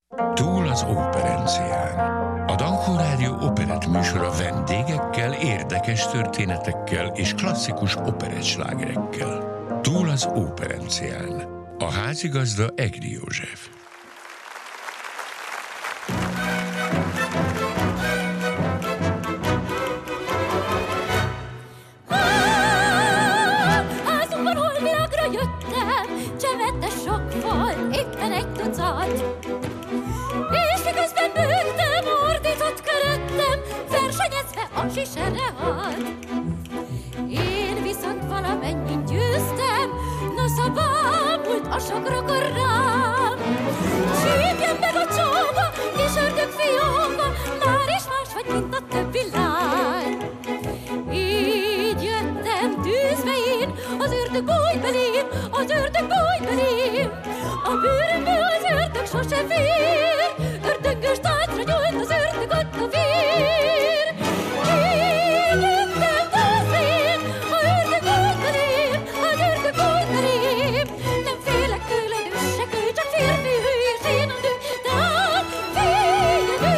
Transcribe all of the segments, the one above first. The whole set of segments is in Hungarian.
Túl az óperencián. A Dankó Rádió operett műsora vendégekkel, érdekes történetekkel és klasszikus operettslágerekkel. Túl az óperencián. A házigazda Egri József. Házunkban holvilágra jöttem, csemete sok volt, éppen egy tucat. És miközben bőgtem, ordított köröttem, versenyezve a zsiserre halt. Én viszont valamennyit győztem, nosza bámult a sok rokon rám. Sípjen meg a csóba, kis ördög fióka, már is más vagy, mint a többi lány. Így jöttem tűzve én, az ördög bújt belém, az ördög bújt belém. A bőrömbe az ördög sose fér, ördögös táncra nyújt az ördög ott a vér. Így jöttem tűzve én, a ördög bújt belém, az ördög bújt belém. Nem félek tőled, ő se kő, csak férfi hű, és én a nő, tehát féljedő.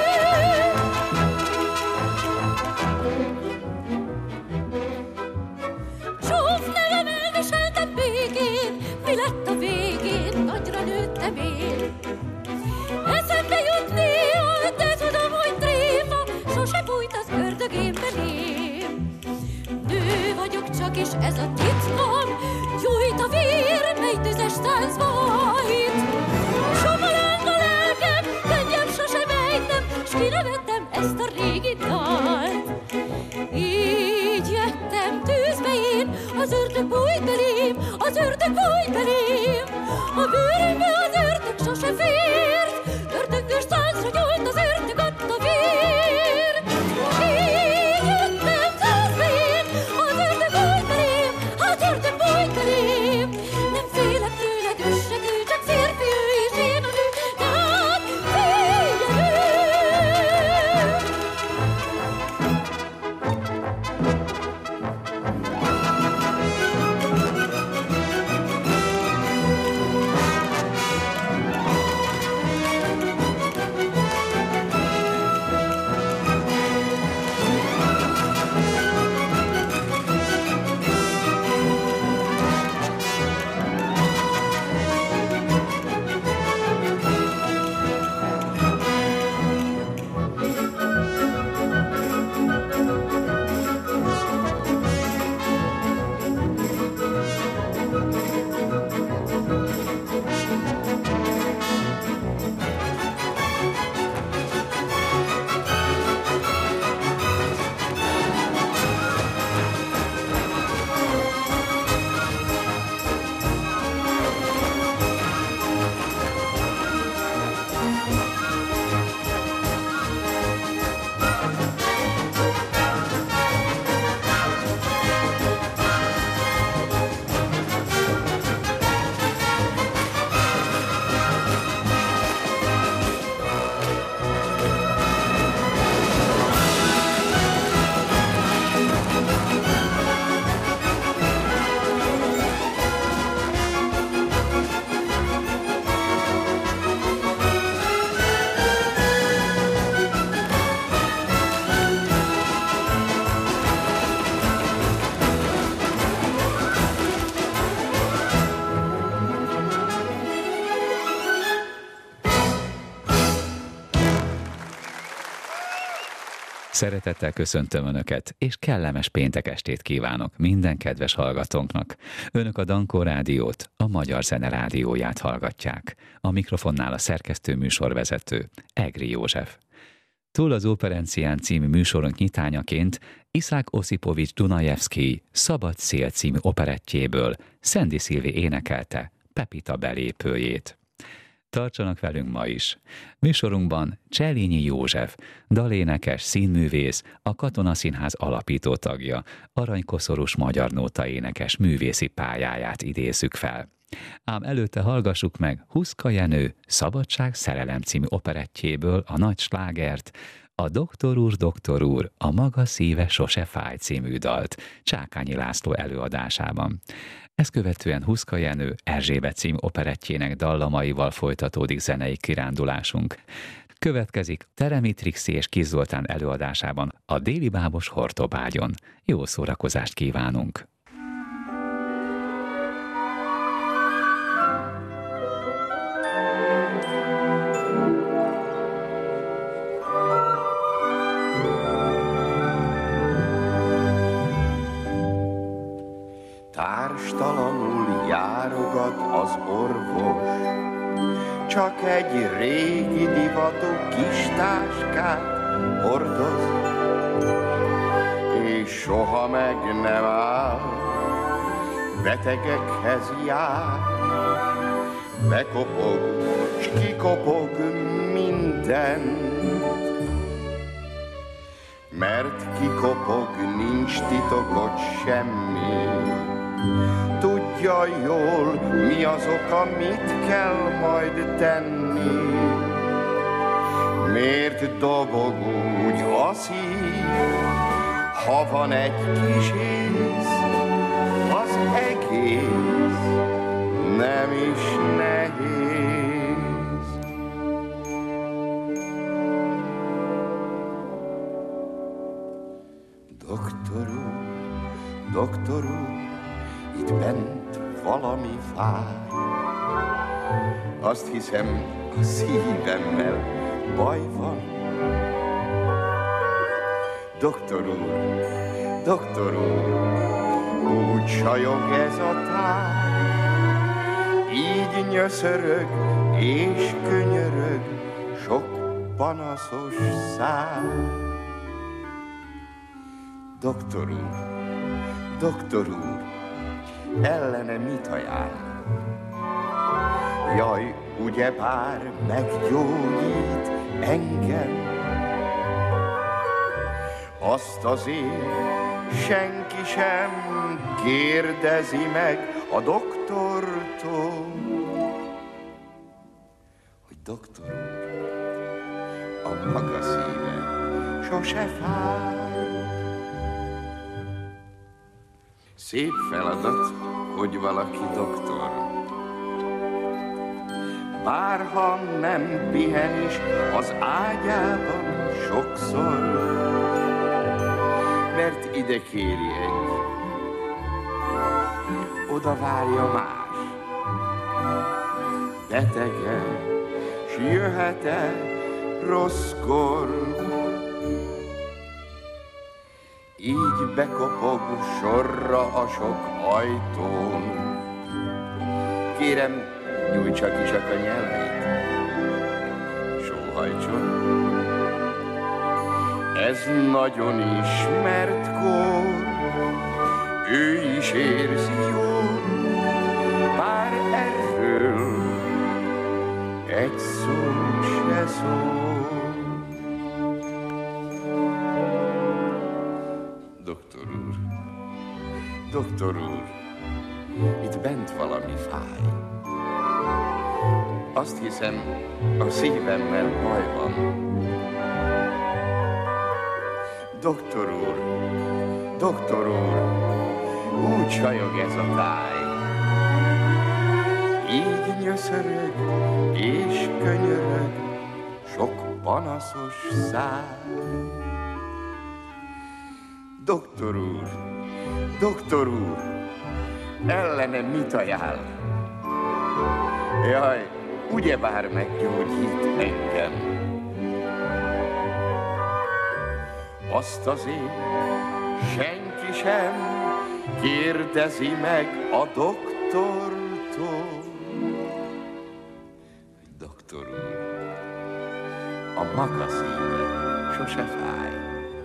Zsóf nevem elviseltem békén, mi lett a végén, nagyra nőttem én. Eszembe jut néha, de tudom, hogy tréfa, sose bújt az ördög én belém. Nő vagyok csak, és ez a titkom, gyújt a vér, mely tüzes táncba hajt. Soha láng a lelkem, könnyem sose vejtem, s kinevettem ezt a régi dalt. Így jöttem tűzbe én, az ördög bújt belém, az ördög bújt belém. A bőrömbe az ördög sose fért, ördögös táncra nyújt az ördög ott a vér. Így jöttem tűzbe én, az ördög bújt belém, az ördög bújt belém. Nem félek tőled, ő se kő, csak férfi ő, és én a nő, tehát féljedő. Szeretettel köszöntöm Önöket, és kellemes péntek estét kívánok minden kedves hallgatónknak. Önök a Dankó Rádiót, a Magyar Zene Rádióját hallgatják. A mikrofonnál a szerkesztő műsorvezető, Egri József. Túl az óperencián című műsorunk nyitányaként Iszák Osipovics Dunajevszkij Szabad szél című operettjéből Szendi Szilvi énekelte Pepita belépőjét. Tartsanak velünk ma is. Műsorunkban Cselényi József, dalénekes, színművész, a Katonaszínház alapító tagja, aranykoszorús magyar nóta énekes művészi pályáját idézzük fel. Ám előtte hallgassuk meg Huszka Jenő Szabadság szerelem című operettjéből a nagy slágert, a Doktor úr, a maga szíve sose fáj című dalt Csákányi László előadásában. Ezt követően Huszka Jenő Erzsébet című operettjének dallamaival folytatódik zenei kirándulásunk. Következik Teremi Trixi és Kis Zoltán előadásában a Déli bábos Hortobágyon. Jó szórakozást kívánunk! Társtalanul járogat az orvos, csak egy régi divatú kis táskát hordoz, és soha meg nem áll, betegekhez jár, bekopog, s kikopog mindent, mert kikopog, nincs titokot semmi. Tudja jól, mi az oka, mit kell majd tenni. Miért dobog úgy a szív, ha van egy kis ész, az egész nem is nehéz. Doktor úr, doktor úr, itt bent valami fáj. Azt hiszem, a szívemmel baj van. Doktor úr, úgy sajog ez a táj, így nyöszörög és könyörög sok panaszos száj. Doktor úr, ellene mit ajánl? Jaj, ugyebár meggyógyít engem. Azt azért senki sem kérdezi meg a doktortól, hogy doktor úr, a maga szíve sose fáj. Szép feladat, hogy valaki doktor, bárha nem pihen is az ágyában sokszor, mert ide kéri egy, oda várja más, betege, s jöhet-e rosszkor. Így bekopog sorra a sok ajtón. Kérem, nyújtsa ki csak a nyelvét, sóhajtson. Ez nagyon ismert kór, ő is érzi jól, bár erről egy szó se szól. Doktor úr, itt bent valami fáj. Azt hiszem, a szívemmel baj van. Doktor úr, úgy sajog ez a táj. Így nyöszörög és könyörög sok panaszos száj. Doktor úr, ellene mit ajánl? Jaj, ugyebár meggyógyít engem. Azt azért senki sem kérdezi meg a doktortól. Doktor úr, a maga szíve sose fáj.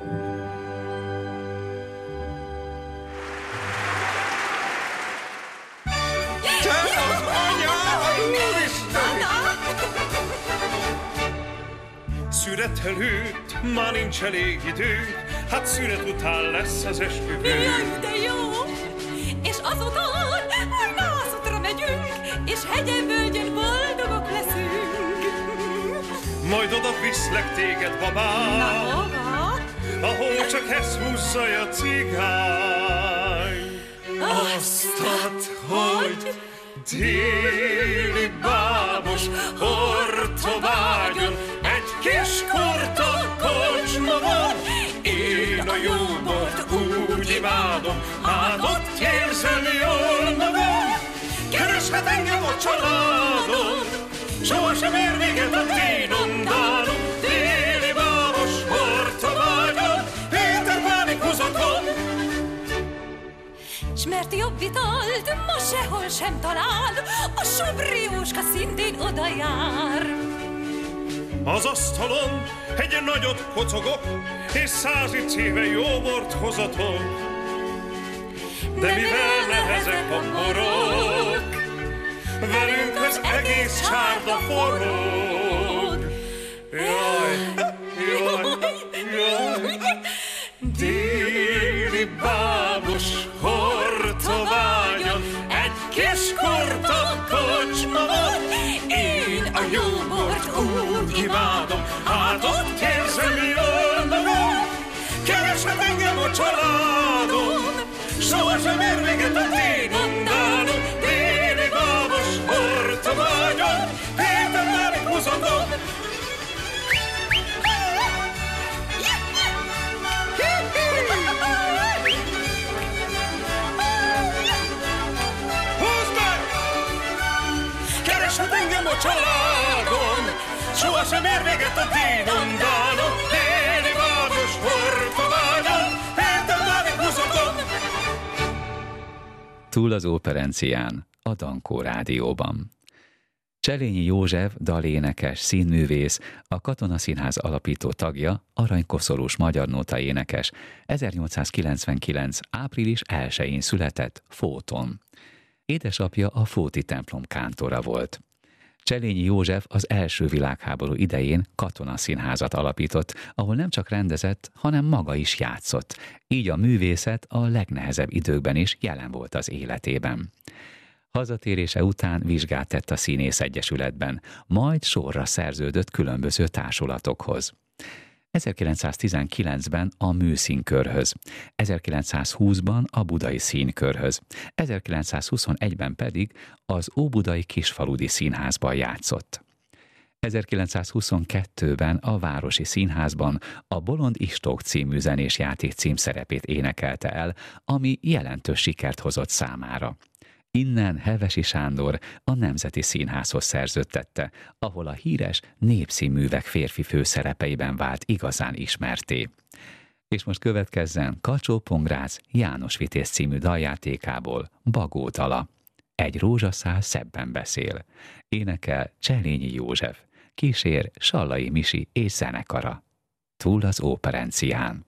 Szüret előtt már nincs elég időnk, hát szüret után lesz az esküvő. Jaj, de jó! És azután majd nászútra megyünk, és hegyen-völgyön boldogok leszünk. Majd oda viszlek téged, babám. Na hova? Ahol csak ezt húzza a cigány. Azt add, hogy déli bábos hortobágyon egy kis kurta kocsma van. Én a jó bort úgy imádom, hát ott érzem jól magam. Kereshet engem a családom, sohasem ér véget a dénondálom. Déli bábos hortobágyon, Péter Pánik hozatom. S mert jobb italt ma sehol sem talál, a Sobrióska szintén oda jár. Az asztalon egy nagyot kocogok, és 100 éve jó bort hozatok. De mivel nehezek a borok, velünk az egész csárda forog. Jaj, jaj, jaj, déli bábos hortobágyon egy kis kurta kocsma van. Én a jó bort úgy imádom, hát ott érzem jól magam. Kereshet engem a családom, sohasem ér véget a dénondálom. Déli bábos hortobágyon, Péter Pánik hozatom. Húzd meg! Kereshet engem a családom, sohasem ér véget a dénondálom. Déli bábos hortobágyon, Péter Pánik hozatom. Túl az Operencián, a Dankó Rádióban. Cselényi József, dalénekes, színművész, a Katonaszínház alapító tagja, aranykoszorús magyar nóta énekes, 1899. április 1-én született Fóton. Édesapja a Fóti templom kántora volt. Cselényi József az első világháború idején katonaszínházat alapított, ahol nem csak rendezett, hanem maga is játszott. Így a művészet a legnehezebb időkben is jelen volt az életében. Hazatérése után vizsgát tett a Színész Egyesületben, majd sorra szerződött különböző társulatokhoz. 1919-ben a Műszínkörhöz, 1920-ban a Budai Színkörhöz, 1921-ben pedig az Óbudai Kisfaludi Színházban játszott. 1922-ben a Városi Színházban a Bolond Istók című zenésjáték címszerepét énekelte el, ami jelentős sikert hozott számára. Innen Hevesi Sándor a Nemzeti Színházhoz szerződtette, ahol a híres népszínművek férfi főszerepeiben vált igazán ismertté. És most következzen Kacsó-Pongrácz János Vitéz című daljátékából Bagó dala. Egy rózsaszál szebben beszél. Énekel Cselényi József, kísér Sallai Misi és zenekara. Túl az Operencián.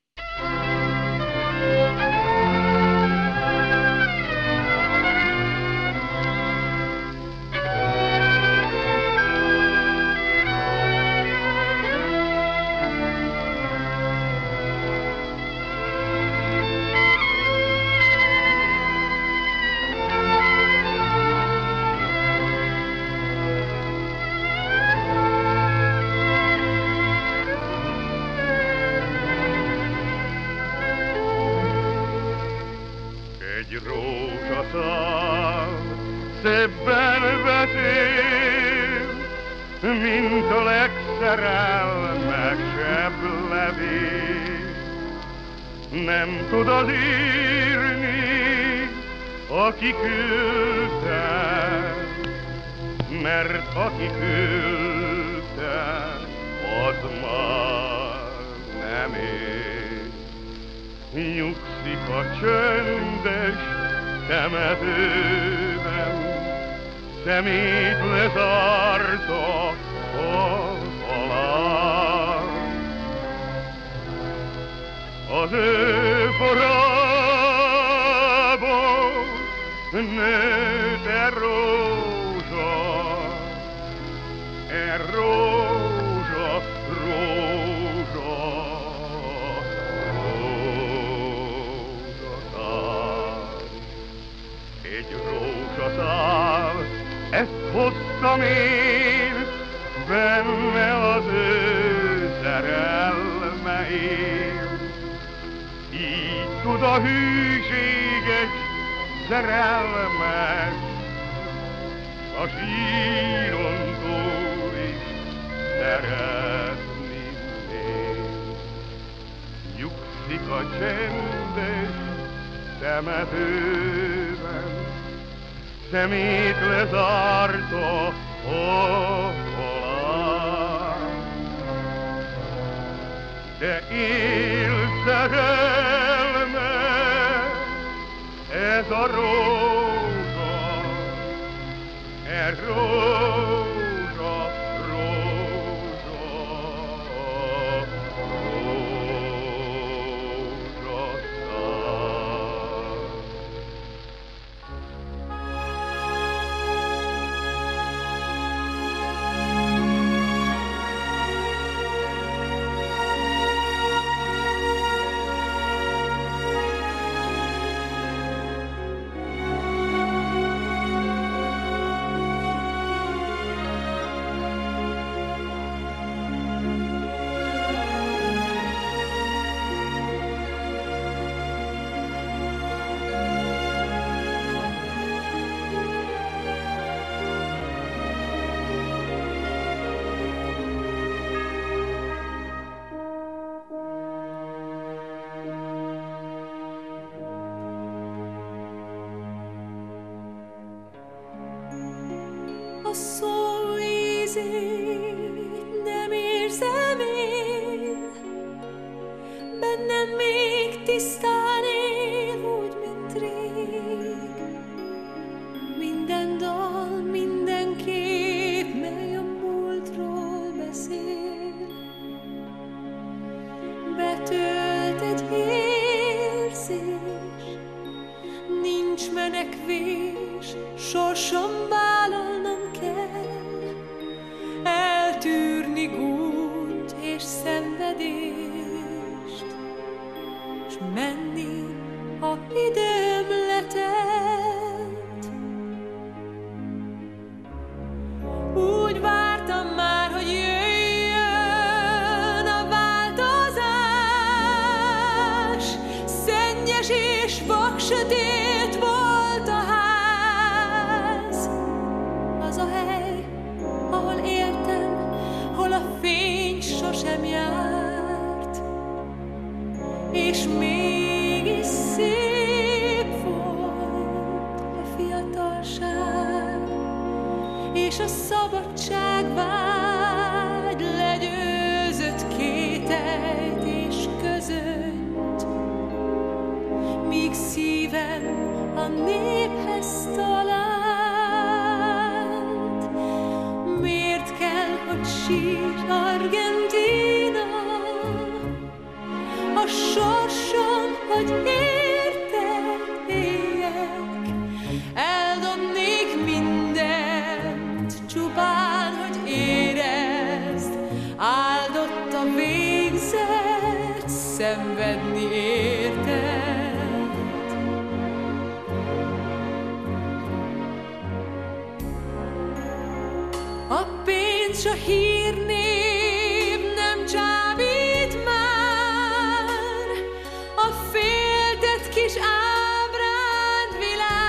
Szebben beszél, mint a legszerelmesebb levél. Nem tud az írni, aki küldte, mert aki küldte, az már nem él. Nyugszik a csöndes temetőben, szemét lezárta a halál. Az ő korából nőtt e rózsa, rózsaszál. Egy rózsaszál, ezt hoztam én, benne az ő szerelmeim. Így tud a hűséges szerelmes, a síron túl is szeretni még. Nyugszik a csendes temetőben, szemét lezárta holán. De él szerelme, ez a rózsa, rózsa, A szó ízét nem érzem én, bennem még tisztán él, úgy, mint rég. Minden dal, minden kép, mely a múltról beszél, betölt egy érzés, nincs menekvés, sorsom vállalnom kell, eltűrni gúnyt és szenvedést, s menni, ha időm letelt. Úgy vártam már, hogy jöjjön a változás, szennyes és vaksötét volt a ház. Az a hely, ahol éltem, hol a fény sosem járt, és mégis szép volt a fiatalság, és a szabadságvágy legyőzött kételyt és közönyt, míg szívem a néphez talált. Miért kell, hogy sír Argentína? A sorsom, hogy érted éljek, eldobnék mindent, csupán, hogy érezd, áldott a végzet, szenvedni érted. A pénz, a hírnév nem csábít már, a féltett kis ábránd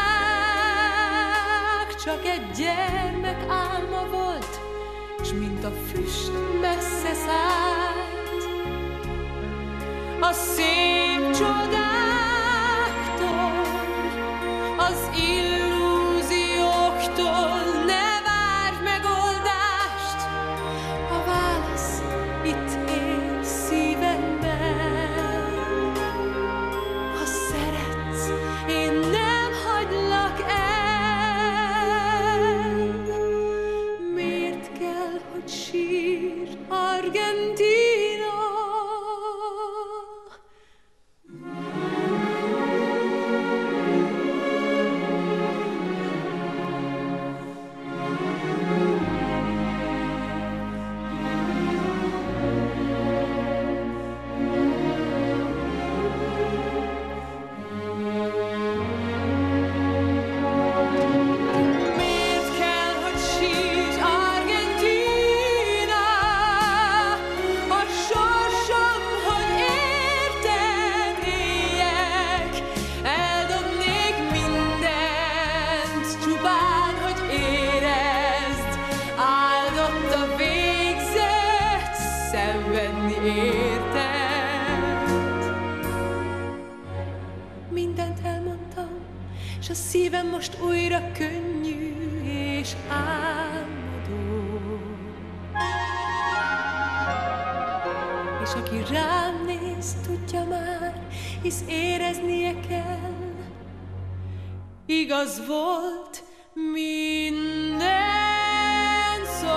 világ csak egy gyermek álma volt, s mint a füst messze szállt. A szép csodáktól, az illúzióktól ne várj megoldást, a válasz itt él szívemben. Ha szeretsz, én nem hagylak el. Miért kell, hogy sír Argentína? A érted. Mindent elmondtam, s a szívem most újra könnyű és álmodó. És aki rám néz, tudja már, hisz éreznie kell, igaz volt minden szó.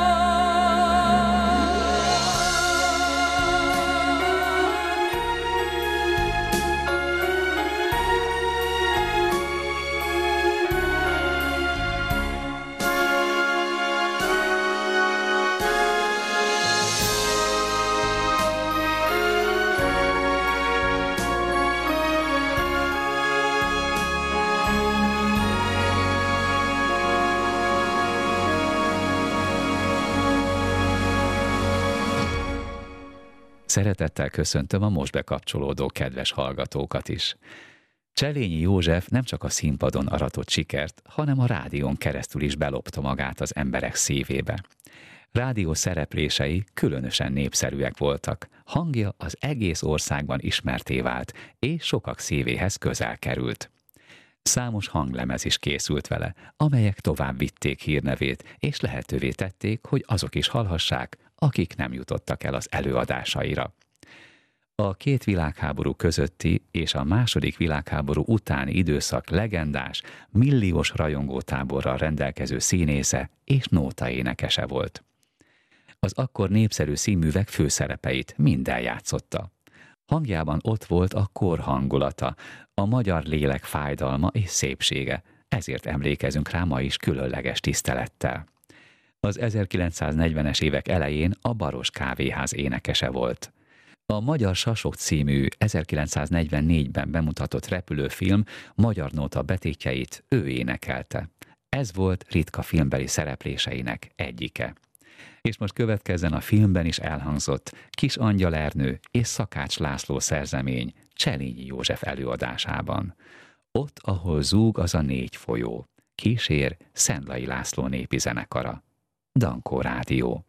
Szeretettel köszöntöm a most bekapcsolódó kedves hallgatókat is. Cselényi József nem csak a színpadon aratott sikert, hanem a rádión keresztül is belopta magát az emberek szívébe. Rádió szereplései különösen népszerűek voltak, hangja az egész országban ismertté vált, és sokak szívéhez közel került. Számos hanglemez is készült vele, amelyek tovább vitték hírnevét, és lehetővé tették, hogy azok is hallhassák, akik nem jutottak el az előadásaira. A két világháború közötti és a második világháború utáni időszak legendás, milliós rajongótáborral rendelkező színésze és nótaénekese volt. Az akkor népszerű színművek főszerepeit mind eljátszotta. Hangjában ott volt a kor hangulata, a magyar lélek fájdalma és szépsége, ezért emlékezünk rá ma is különleges tisztelettel. Az 1940-es évek elején a Baros Kávéház énekese volt. A Magyar Sasok című 1944-ben bemutatott repülőfilm magyar nóta betétjeit ő énekelte. Ez volt ritka filmbeli szerepléseinek egyike. És most következzen a filmben is elhangzott Kis Angyal Ernő és Szakács László szerzemény Cselényi József előadásában. Ott, ahol zúg az a 4 folyó. Kísér Szentlai László népi zenekara. Dankó Rádió.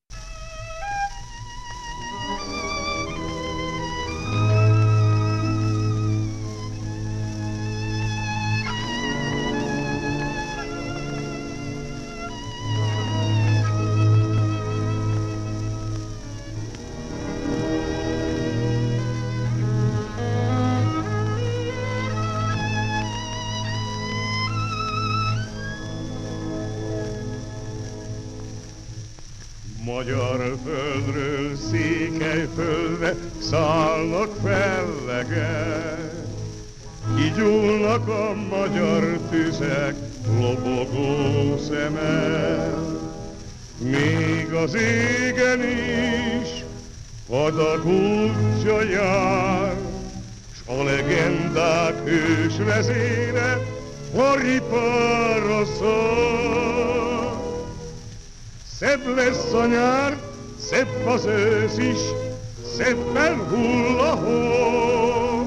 Magyar földről Székelyföldre szállnak fellegek, kigyúlnak a magyar tüzek lobogó szemmel. Még az égen is adag útja jár, s a legendák hős vezére haripára száll. Szebb lesz a nyár, szebb az ősz is, szebben hull a hó.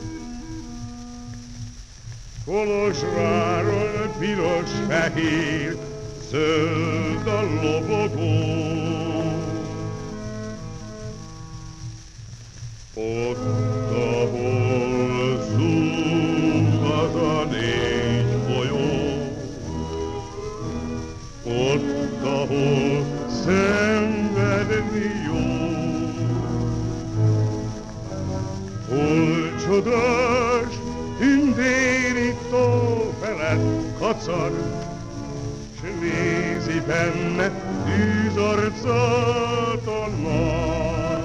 Kolozsváron piros-fehér, zöld a lobogó. Ott, ahol zúg az a 4 folyó, ott, ahol szenvedni jó. Hol csodás tündéri tó felett kacag, s nézi benne tűzarcát a nap.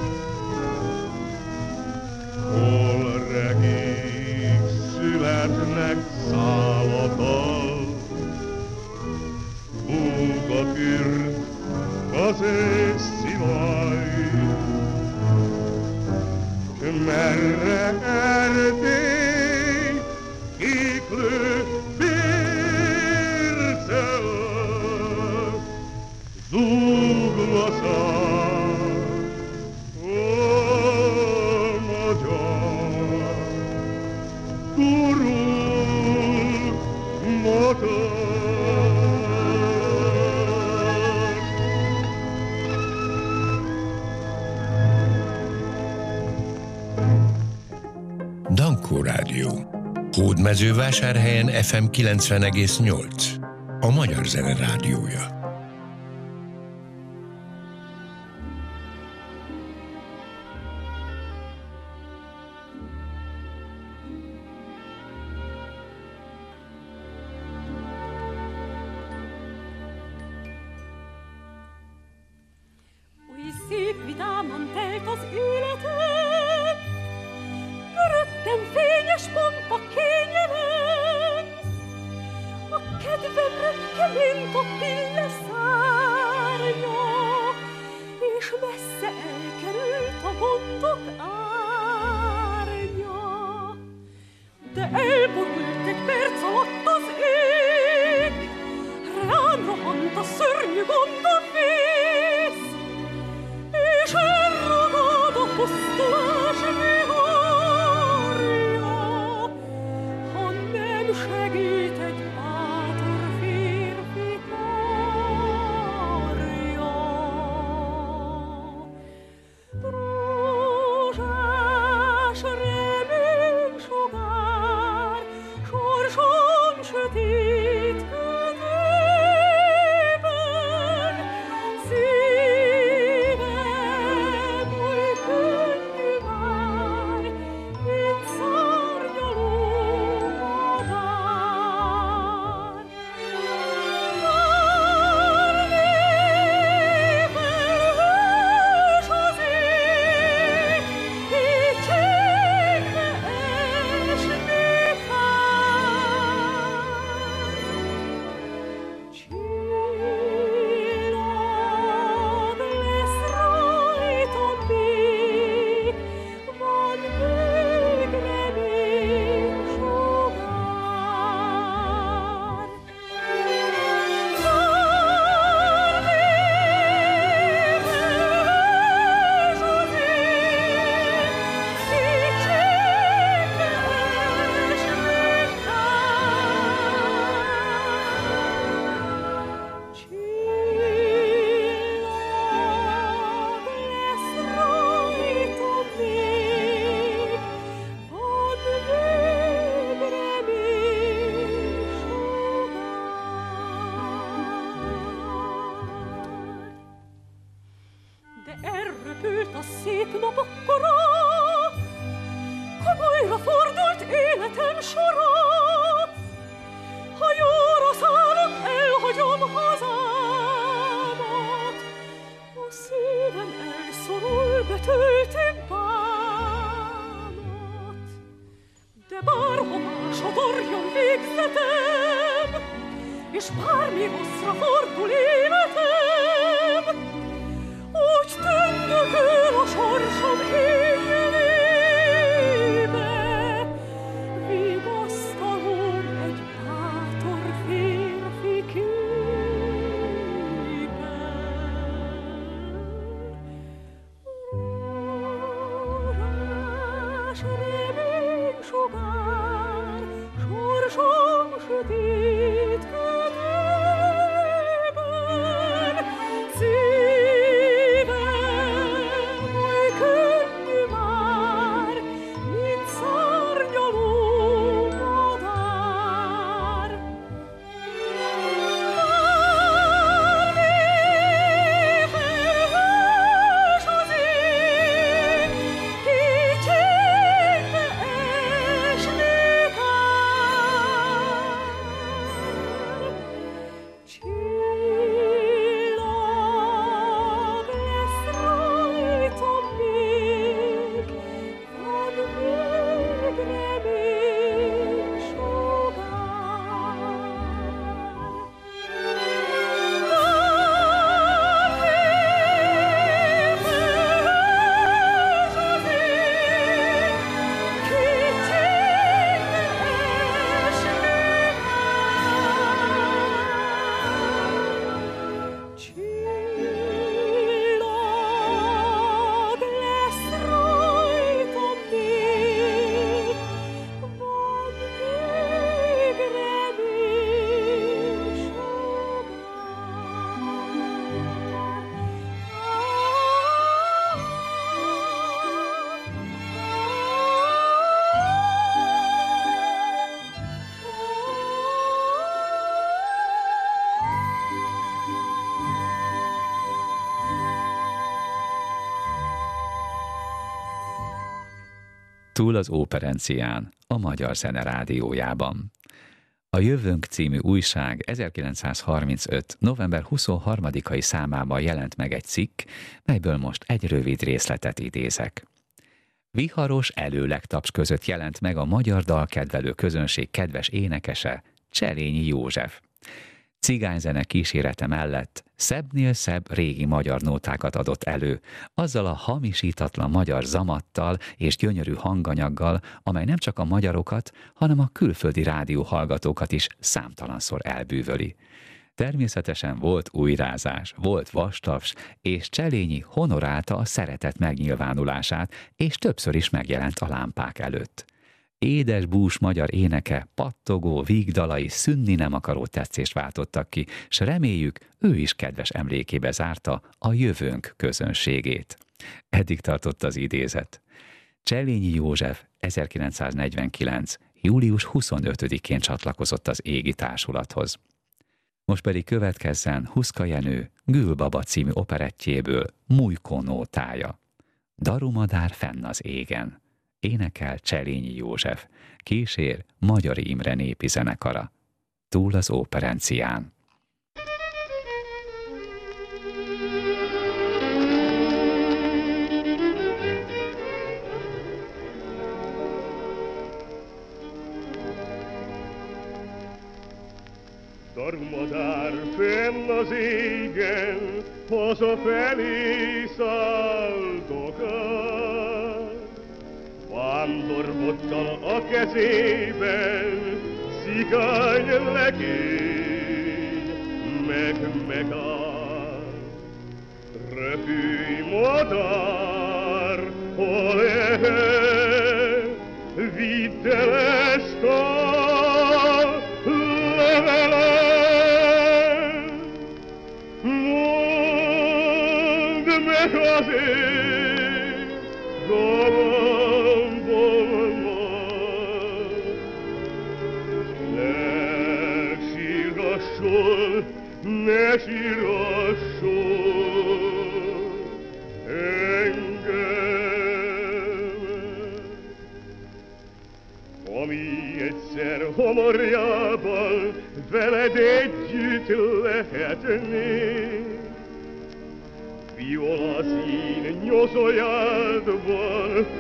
Hol regék születnek szállatal, búg a kürt az őszi vaj, s merre Erdély kéklő bércel, zúgva száll, ó magyar, gurul motor. Hódmezővásárhelyen FM 90,8. A Magyar Zene Rádiója. Szép vidáman telt az életem, köröttem fényes pont a kényelem. A kedvem röpke, mint a pille szárnya, és messze elkerült a gondok árnya. De elborult egy perc alatt az ég, rám rohant a szörnyű gond a vész, és elragad a pusztulás viharja, ha nem segít egy bátor férfi karja. Rózsás reménysugár, sorsom sötét ködében, elröpült a szép nap akkora, komolyra fordult életem sora. Hajóra szállok, elhagyom hazámat, a szívem elszorul, betölti bánat. De bárhová sodorjon végzetem, és bármi rosszra fordul életem, úgy tündököl a sorsom éjjelébe, vigasztalom egy bátor férfi képe. Rózsás reménysugár, sorsom sötét ködében, Túl az Óperencián, a Magyar Zene Rádiójában. A Jövőnk című újság 1935. november 23-ai számában jelent meg egy cikk, melyből most egy rövid részletet idézek. Viharos előlegtaps között jelent meg a magyar dalkedvelő közönség kedves énekese, Cselényi József. Cigányzene kísérete mellett szebbnél szebb régi magyar nótákat adott elő, azzal a hamisítatlan magyar zamattal és gyönyörű hanganyaggal, amely nem csak a magyarokat, hanem a külföldi rádióhallgatókat is számtalanszor elbűvöli. Természetesen volt újrázás, volt vastaps, és Cselényi honorálta a szeretet megnyilvánulását, és többször is megjelent a lámpák előtt. Édes bús magyar éneke, pattogó vígdalai szűnni nem akaró tetszést váltottak ki, s reméljük, ő is kedves emlékébe zárta a Jövőnk közönségét. Eddig tartott az idézet. Cselényi József 1949. július 25-én csatlakozott az Égi Társulathoz. Most pedig következzen Huszka Jenő Gülbaba című operettjéből Mújkó nótája. Darumadár fenn az égen. Énekel Cselényi József, kísér Magyari Imre népi zenekara. Túl az Óperencián. Darumadár fenn az égen, hazafelé szálltokál. Vándorbotta a kezében, cigány legény, megáll. Repülj, madár, hol lehet, vidd el ezt a levelet. Mondd meg az én ne sírasson engem. Ami egyszer homorjában veled együtt lehetnék, viola szín nyozojádban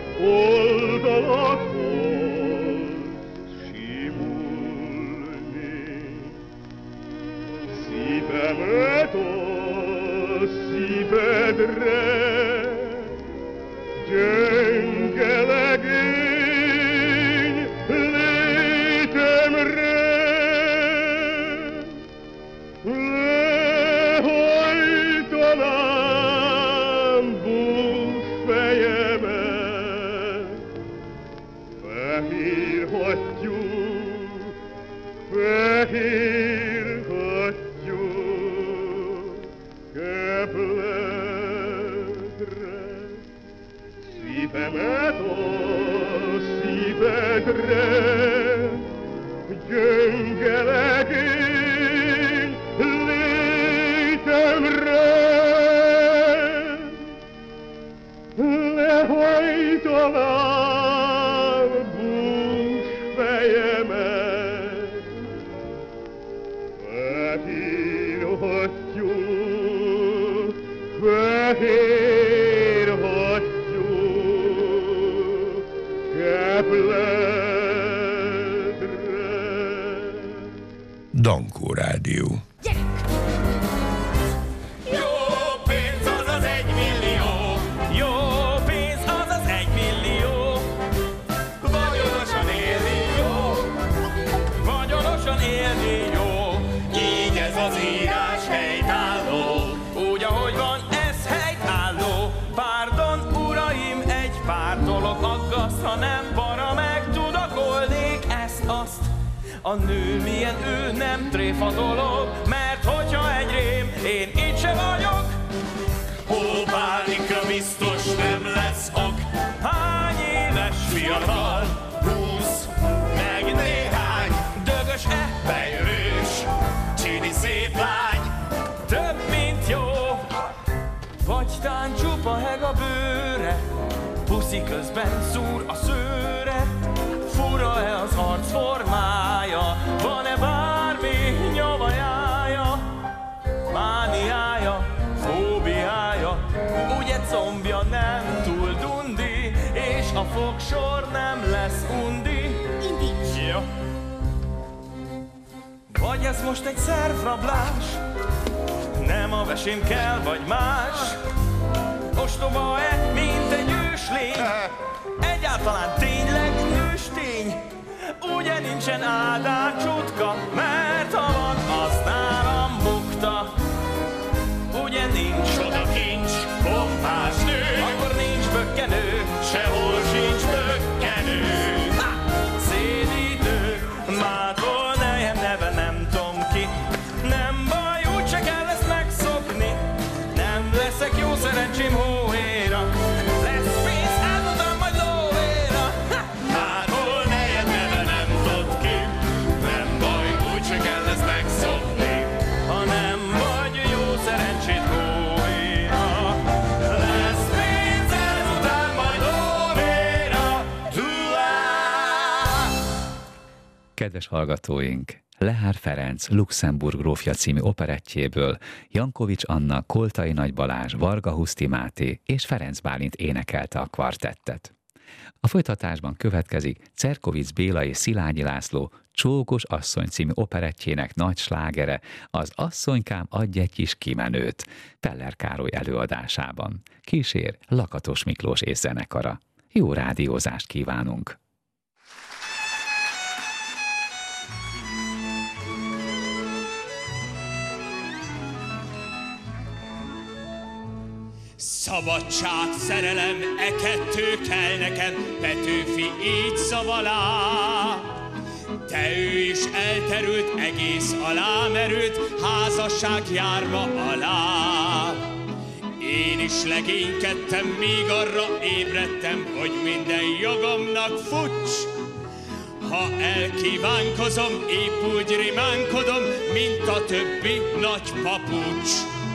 oldalakhoz simulni. Szívemet a szívedre, gyönge legény létemre. Lehajtanám bús fejemet, fehér hattyú, fehér hattyú kepledre. Szívemet a szívedre, gyönge legény létemre. Lehajtanám bús fejemet, fehér hattyú, fehér hattyú kepledre. Dankó Rádió. Ha nem para megtudakolnék ezt-azt, a nő milyen ő nem tréfa dolog, mert hogyha egy rém, én itt se vagyok. Hópálnika biztos nem lesz ok. Hány éves fiatal? 20, meg néhány. Dögös-e? Bejövős, csini szép lány. Több mint jó, vagy tán csupa heg a bőre. puszi közben szúr a szőre, fura-e az arc formája, van-e bármi nyavajája, mániája, fóbiája, ugye combja nem túl dundi, és a fogsor nem lesz undi. Indíts! Ja. Vagy ez most egy szervrablás, nem a vesém kell, vagy más. Ostoba-e, mint egy őslény, egyáltalán tényleg nőstény. Ugye nincsen Ádám csutka, mert ha van, az nálam bukta. Ugye nincs oda kincs, pompás nő, akkor nincs bökkenő, sehol sincs bökkenő. Szédítő, mától nejem neve nem tudom ki. Nem baj, úgyse kell ezt megszokni, nem leszek jó szerencsém hóhéra. Lesz pénz, elmondom majd lóvéra. Mától nejem neve nem tudod ki, nem baj, úgyse kell ezt megszokni, ha nem vagy jó szerencsét hóhéra. Lesz pénz, ezután majd lóvéra. Kedves hallgatóink! Lehár Ferenc Luxemburg grófja című operettjéből Jankovics Anna, Koltai Nagy Balázs, Varga Huszti Máté és Ferenc Bálint énekelte a kvartettet. A folytatásban következik Czerkovics Béla és Szilágyi László Csókos asszony című operettjének nagy slágere, az Asszonykám, adj egy kis kimenőt, Peller Károly előadásában. Kísér Lakatos Miklós és zenekara. Jó rádiózást kívánunk! Szabadság, szerelem, e kettő kell nekem, Petőfi így szavalá. De ő is elterült, egész alámerült, házasság jár ma alá. Én is legénykedtem, míg arra ébredtem, hogy minden jogomnak futs. Ha elkívánkozom, épp úgy rimánkodom, mint a többi nagy papucs.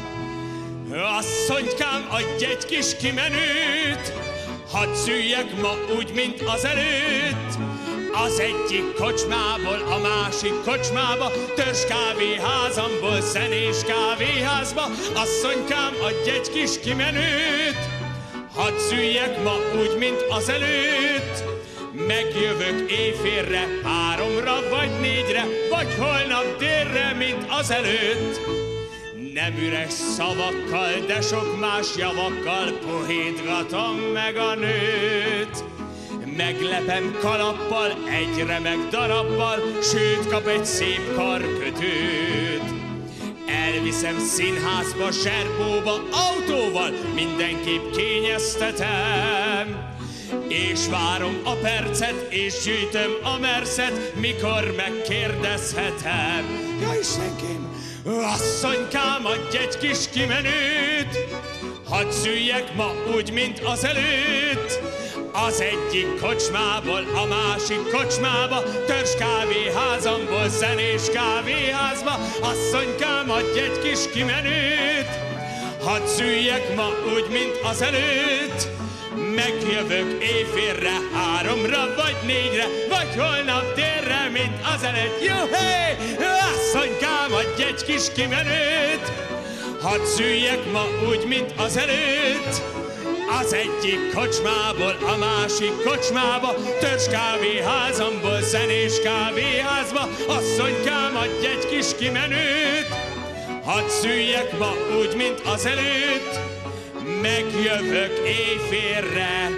Asszonykám, adj egy kis kimenőt, hadd szüljek ma úgy, mint az előtt. Az egyik kocsmából a másik kocsmába, törzs kávéházamból szenés kávéházba. Asszonykám, adj egy kis kimenőt, hadd szüljek ma úgy, mint az előtt. Megjövök éjfélre, 3-ra vagy 4-re, vagy holnap délre, mint az előtt. Nem üres szavakkal, de sok más javakkal pohétgatom meg a nőt. Meglepem kalappal, egy remek darabbal, sőt kap egy szép karkötőt. Elviszem színházba, zserbóba, autóval, mindenképp kényeztetem. És várom a percet, és gyűjtöm a merszet, mikor megkérdezhetem. Ja, Istenkém! Asszonykám, adj egy kis kimenőt, hadd szüljek ma úgy, mint az előtt. Az egyik kocsmából a másik kocsmába, törzs kávéházamból zenés kávéházba. Asszonykám, adj egy kis kimenőt, hadd szüljek ma úgy, mint az előtt. Megjövök éjfélre, 3-ra vagy 4-re, vagy holnap délre, mint az előtt. Juhé! Asszonykám, adj egy kis kimenőt, hadd szüljek ma úgy, mint az előtt. Az egyik kocsmából a másik kocsmába, törzs kávéházamból zenés kávéházba. Asszonykám, adj egy kis kimenőt, hadd szüljek ma úgy, mint az előtt. Megjövök éjfélre,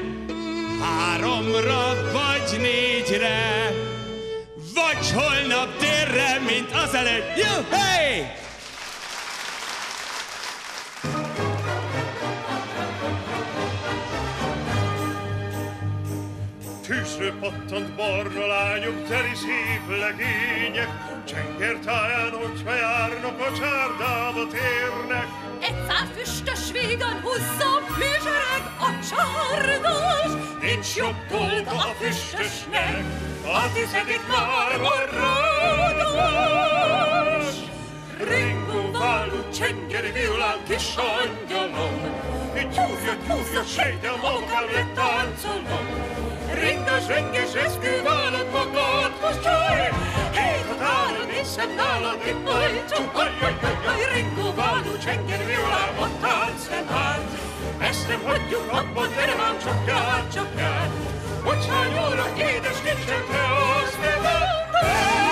3-ra vagy 4-re, vagy holnap délre, mint az előtt. Juhé! Tűzre pattant barna lányok, teli szép legények, csengertáján, hogyha járnak, a csárdába térnek. Egy száfüstös vígan húzza műzsereg a csárdos. Nincs jobb dolga a füstösnek, a tizedik már a rádos. Ringó válú csengeri violán kis angyalom, gyúrja, sejtem, magam lett a táncolom. Ringas, renges esküvállad magadhoz, csaj! Hét határon nézem nálad, itt majd csupaj, ringóváló csenger violán, ott táncol hát. Ezt nem hagyjuk abba, gyere vám, csak jár, hogy hány óra édes kincsem, te azt ne vedd.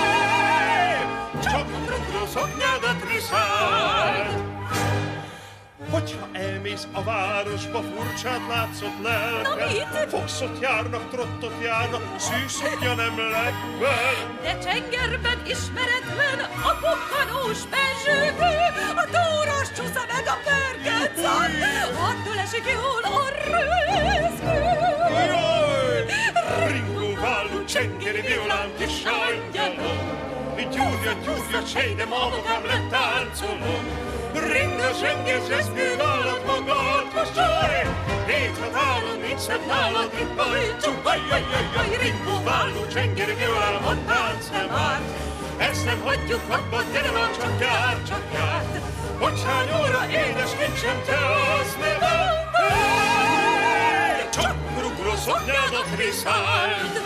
Csak rugró szoknyádat viszáld. Hogyha elmész a városba, furcsát látszott lelked. Foxot járnak, trottot járnak, szűszokja nem legbel. De csengerben ismeretlen a pukkanós benzsőkő, a tóros csúsza meg a pörgött szar, attól esik jól a rőzgő. Jaj! Ringóválló csengeri violán, kis angyalom, gyúrja, sejtem, a magam lett táncolom. Ringas, renges eszküvállad magadhoz, csaj! Hét határon nincs szebb nálad, itt majd csupaj, ringóválló csengeri violán, ott táncol már. Ezt nem hagyjuk abba, gyere már, csak jár, hogy hány óra édes kincsem, te azt ne vedd. Csak rugró szoknyádat viszáld.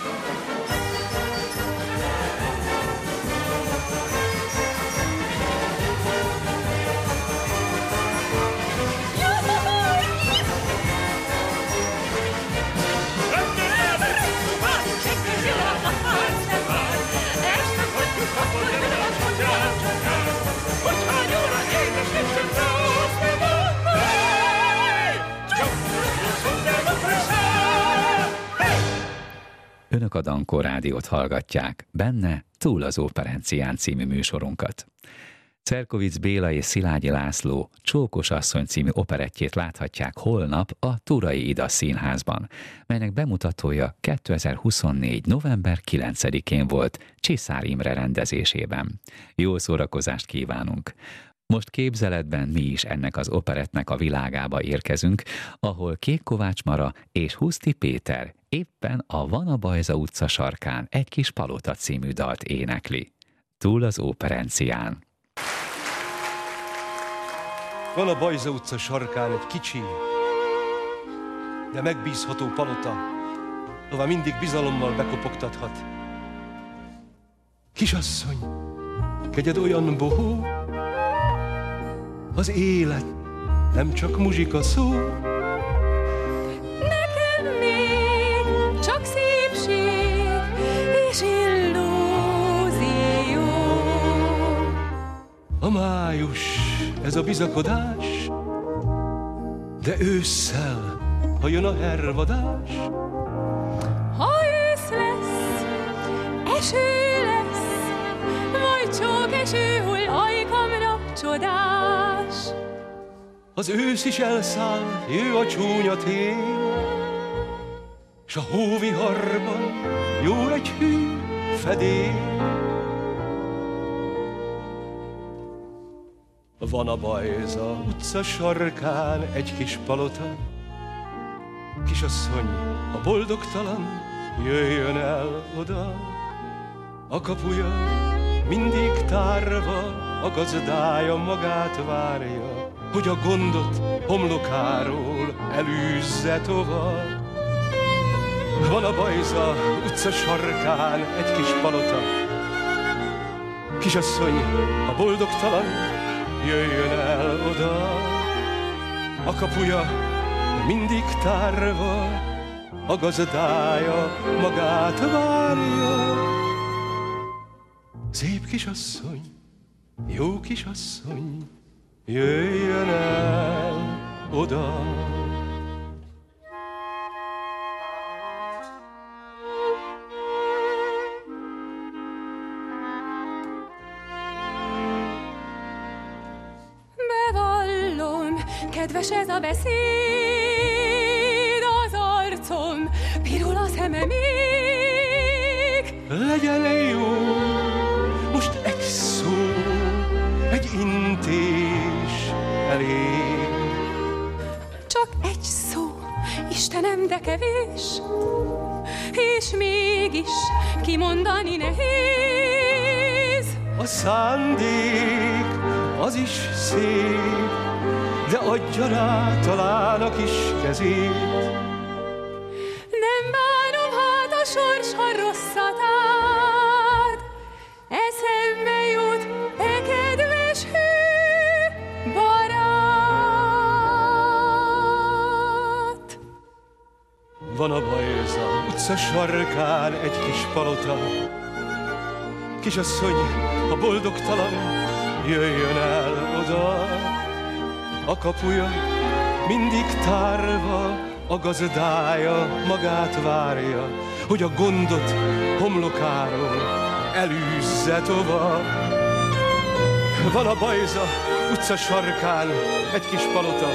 Önök a Dankó Rádiót hallgatják, benne Túl az Operencián című műsorunkat. Cerkovics Béla és Szilágyi László Csókos asszony című operettjét láthatják holnap a Turai Ida Színházban, melynek bemutatója 2024. november 9-én volt Csiszár Imre rendezésében. Jó szórakozást kívánunk! Most képzeletben mi is ennek az operettnek a világába érkezünk, ahol Kék Kovács Mara és Huszti Péter éppen a Vanabajza utca sarkán egy kis palota című dalt énekli. Túl az Operencián. Van a Bajza utca sarkán egy kicsi, de megbízható palota, ahová mindig bizalommal bekopogtathat. Kisasszony, kegyed olyan bohó, az élet nem csak muzsika szó. Nekem még csak szépség és illúzió. A május, ez a bizakodás, de ősszel, ha jön a hervadás. Ha ősz lesz, eső lesz, vagy csak eső hull ajkamra csodás. Az ősz is elszáll, jő a csúnya tél, s a hóviharban jó egy hű fedél. Van a Bajza utca sarkán egy kis palota, kisasszony, a boldogtalan jöjjön el oda. A kapuja mindig tárva, a gazdája magát várja, hogy a gondot homlokáról elűzze tovább. Van a Bajza utca sarkán egy kis palota, kisasszony, a boldogtalan jöjjön el oda. A kapuja mindig tárva, a gazdája magát várja. Szép kisasszony, jó kisasszony, jöjjön el oda. Kedves ez a beszéd, az arcom, pirul a szemem még. Legyen jó, most egy szó, egy intés elég. Csak egy szó, Istenem, de kevés, és mégis kimondani nehéz. A szándék, az is szép, de adja rá talán a kis kezét. Nem bánom hát a sors, ha rosszat áld. Eszembe jut e kedves hű barát. Van a Bajza utca sarkán egy kis palota. Kisasszony, a boldogtalan, jöjjön el oda. A kapuja mindig tárva, a gazdája magát várja, hogy a gondot homlokáról elűzze tovább. Van a Bajza utca sarkán egy kis palota.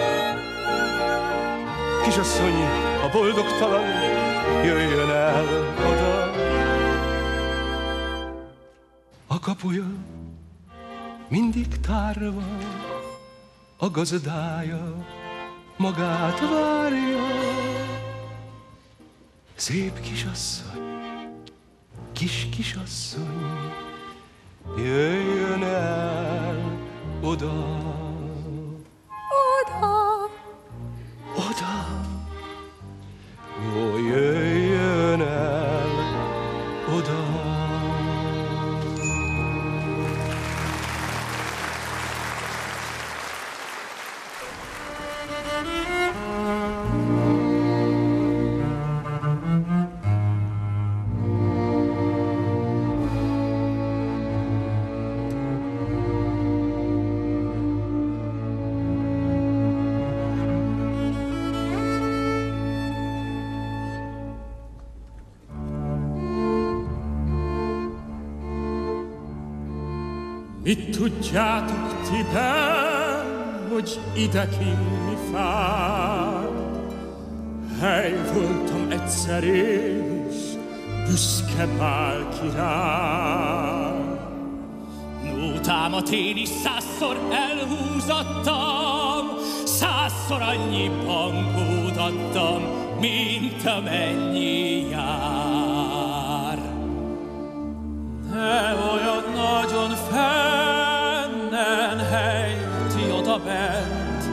Kisasszony, a boldogtalan, jöjjön el oda. A kapuja mindig tárva, a gazdája magát várja. Szép kisasszony, kis kisasszony, jöjjön el oda. Oda, Oda, ó, jöjjön el oda. Mit tudjátok ti benn, hogy idekinn mi fáj? Hely voltam egyszer és büszke bál király. Nótámat én is 100-szor elhúzattam, 100-szor annyi bankót adtam, mint amennyi jár. De olyan nagyon fennen helyt oda bent,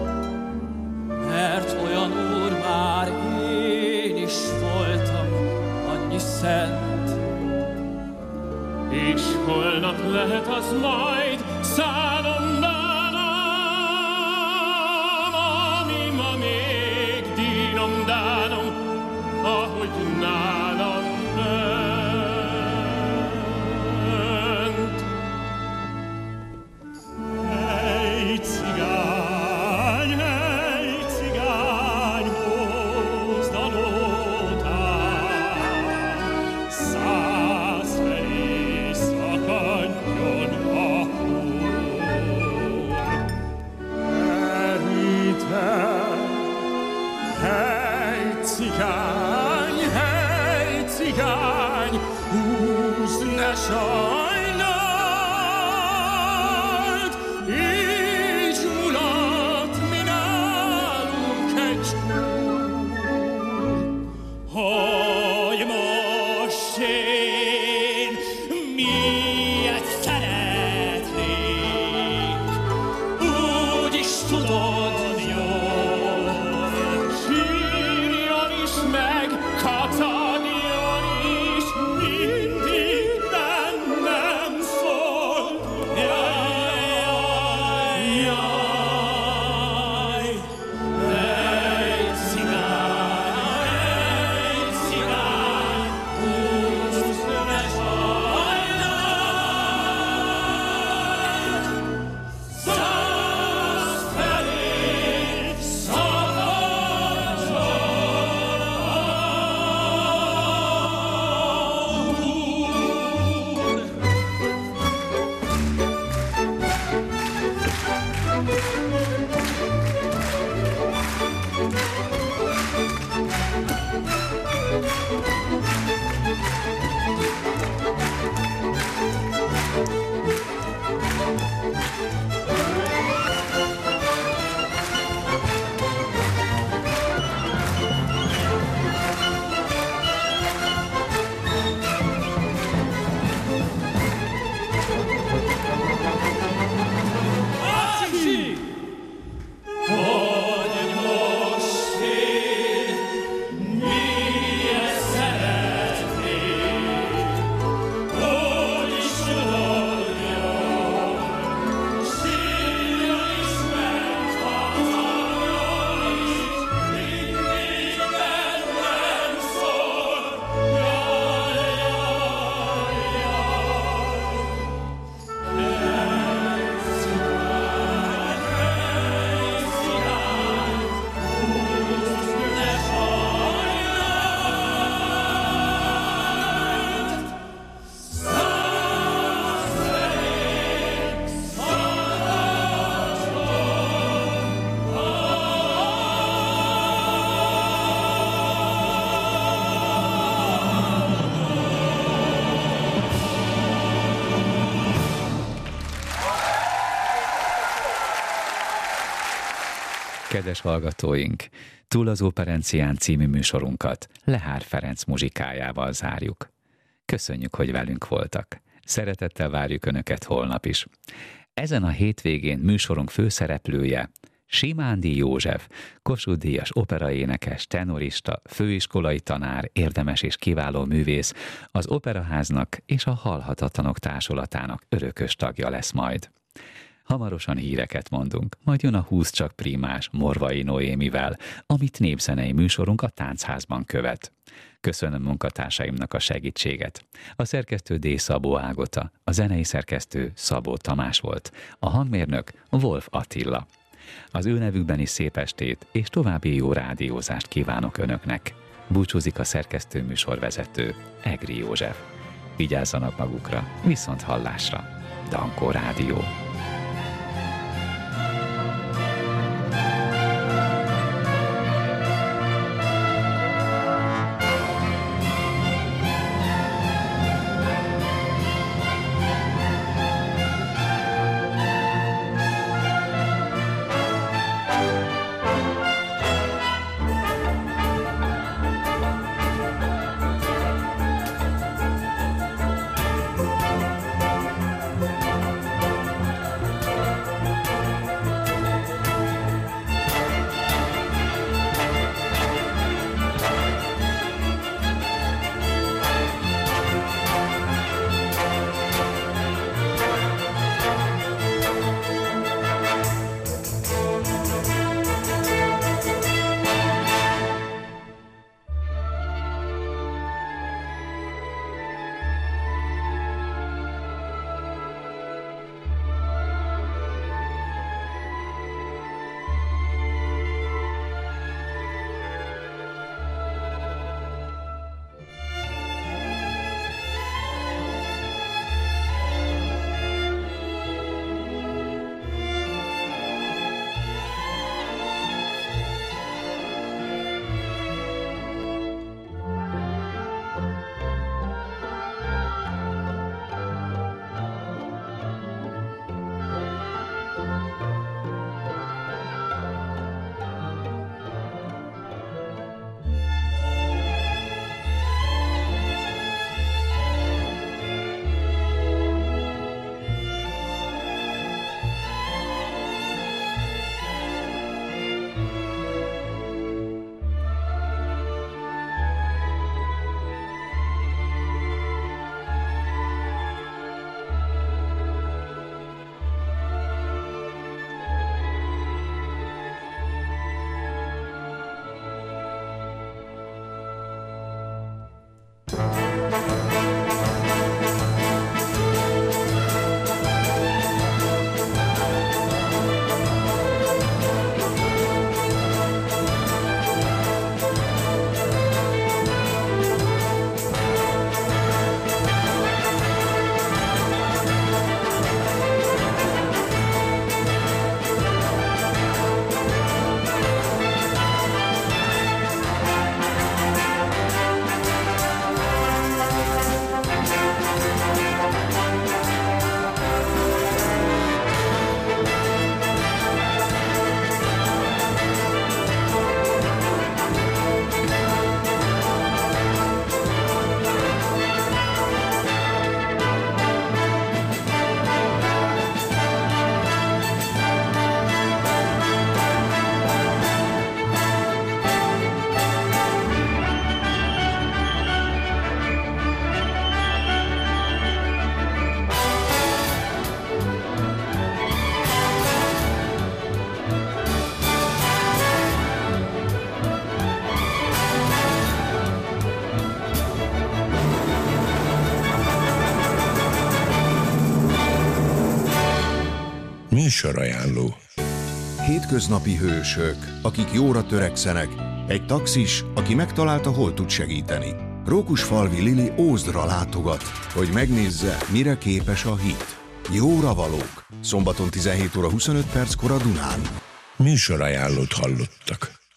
mert olyan úr már én is voltam annyi szent. És holnap lehet az majd szánom bánom, ami ma még dínom dánom, ahogy nálam ment. Hey cigány, hozd a nótát, 100 felé szakadjon a húr. Hey cigány, húzd, ne sajnáld, így mulat mi nálunk egy hogy most én miért szeretnék, úgy is tudod jól, sírjon is meg, katadjon is mindig benne. Kedves hallgatóink, Túl az Operencián című műsorunkat Lehár Ferenc muzsikájával zárjuk. Köszönjük, hogy velünk voltak. Szeretettel várjuk Önöket holnap is. Ezen a hétvégén műsorunk főszereplője Simándi József, Kossuth-díjas operaénekes, tenorista, főiskolai tanár, érdemes és kiváló művész, az Operaháznak és a Halhatatlanok Társulatának örökös tagja lesz majd. Hamarosan híreket mondunk, majd jön a 20 csak primás Morvai Noémivel, amit népzenei műsorunk a Táncházban követ. Köszönöm munkatársaimnak a segítséget. A szerkesztő D. Szabó Ágota, a zenei szerkesztő Szabó Tamás volt, a hangmérnök Wolf Attila. Az ő nevükben is szép estét és további jó rádiózást kívánok Önöknek. Búcsúzik a szerkesztő műsorvezető Egri József. Vigyázzanak magukra, viszont hallásra. Dankó Rádió. Műsorajánló. Hétköznapi hősök, akik jóra törekszenek, egy taxis, aki megtalálta, hol tud segíteni. Rókusfalvi Lili Ózdra látogat, hogy megnézze, mire képes a hit. Jóra valók. Szombaton 17 óra 25 perckor a Dunán. Műsorajánlót hallottak.